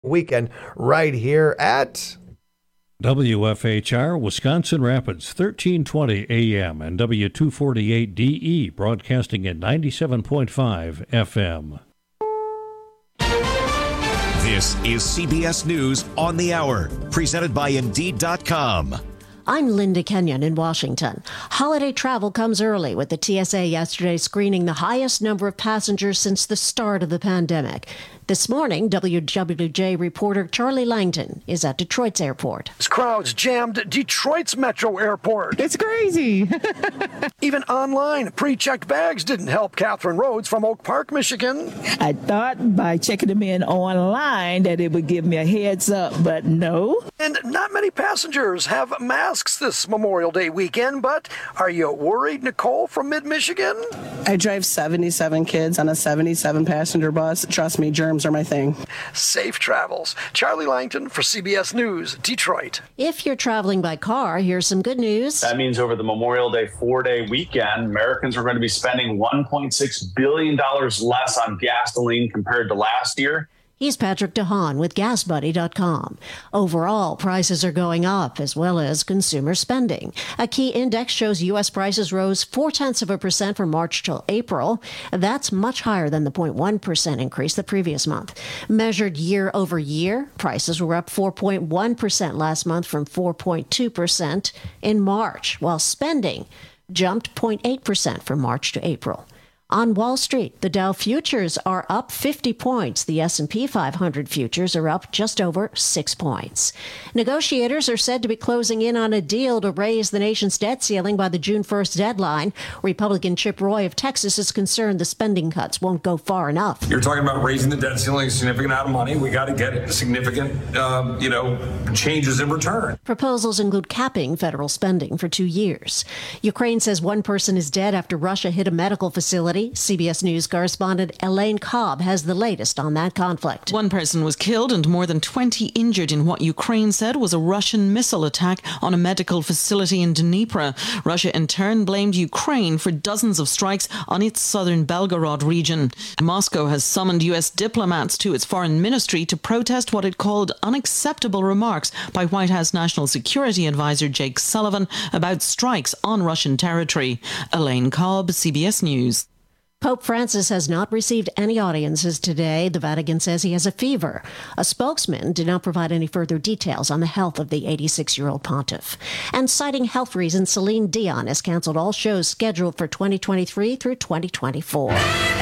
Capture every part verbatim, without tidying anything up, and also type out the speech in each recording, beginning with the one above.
weekend right here at W F H R, Wisconsin Rapids, thirteen twenty A M and W two forty-eight D E, broadcasting at ninety-seven point five F M. This is C B S News on the Hour, presented by Indeed dot com. I'm Linda Kenyon in Washington. Holiday travel comes early, with the T S A yesterday screening the highest number of passengers since the start of the pandemic. This morning, W W J reporter Charlie Langton is at Detroit's airport. Crowds jammed Detroit's Metro Airport. It's crazy. Even online, pre-checked bags didn't help Catherine Rhodes from Oak Park, Michigan. I thought by checking them in online that it would give me a heads up, but no. And not many passengers have masks this Memorial Day weekend, but are you worried, Nicole from mid-Michigan? I drive seventy-seven kids on a seventy-seven passenger bus. Trust me, germs are my thing. Safe travels. Charlie Langton for C B S News, Detroit. If you're traveling by car, here's some good news. That means over the Memorial Day four-day weekend, Americans are going to be spending one point six billion dollars less on gasoline compared to last year. He's Patrick DeHaan with Gas Buddy dot com. Overall, prices are going up, as well as consumer spending. A key index shows U S prices rose four-tenths of a percent from March till April. That's much higher than the zero point one percent increase the previous month. Measured year over year, prices were up four point one percent last month from four point two percent in March, while spending jumped zero point eight percent from March to April. On Wall Street, the Dow futures are up fifty points. The S and P five hundred futures are up just over six points. Negotiators are said to be closing in on a deal to raise the nation's debt ceiling by the June first deadline. Republican Chip Roy of Texas is concerned the spending cuts won't go far enough. You're talking about raising the debt ceiling a significant amount of money. We got to get significant, um, you know, changes in return. Proposals include capping federal spending for two years. Ukraine says one person is dead after Russia hit a medical facility. C B S News correspondent Elaine Cobb has the latest on that conflict. One person was killed and more than twenty injured in what Ukraine said was a Russian missile attack on a medical facility in Dnipro. Russia in turn blamed Ukraine for dozens of strikes on its southern Belgorod region. Moscow has summoned U S diplomats to its foreign ministry to protest what it called unacceptable remarks by White House National Security Advisor Jake Sullivan about strikes on Russian territory. Elaine Cobb, C B S News. Pope Francis has not received any audiences today. The Vatican says he has a fever. A spokesman did not provide any further details on the health of the eighty-six-year-old pontiff. And citing health reasons, Celine Dion has canceled all shows scheduled for twenty twenty-three through twenty twenty-four.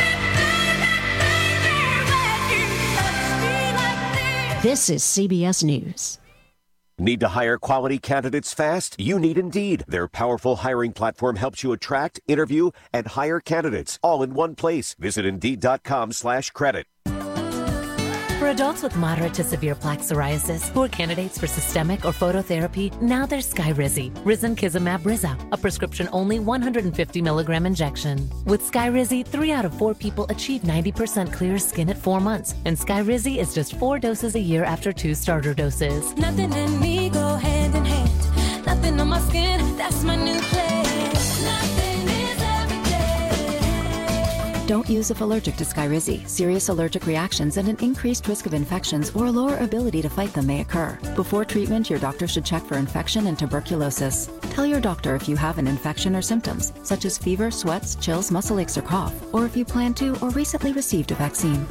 This is C B S News. Need to hire quality candidates fast? You need Indeed. Their powerful hiring platform helps you attract, interview, and hire candidates all in one place. Visit Indeed.com slash credit. For adults with moderate to severe plaque psoriasis who are candidates for systemic or phototherapy, now there's Skyrizi, Risankizumab Riza, a prescription-only one hundred fifty milligram injection. With Skyrizi, three out of four people achieve ninety percent clear skin at four months, and Skyrizi is just four doses a year after two starter doses. Nothing in me go hand in hand. Nothing on my skin, that's my new place. Nothing is everyday. Don't use if allergic to Skyrizi. Serious allergic reactions and an increased risk of infections or a lower ability to fight them may occur. Before treatment, your doctor should check for infection and tuberculosis. Tell your doctor if you have an infection or symptoms, such as fever, sweats, chills, muscle aches, or cough, or if you plan to or recently received a vaccine.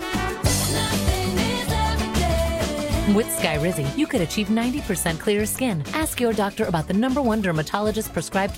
With Skyrizi, you could achieve ninety percent clearer skin. Ask your doctor about the number one dermatologist prescribed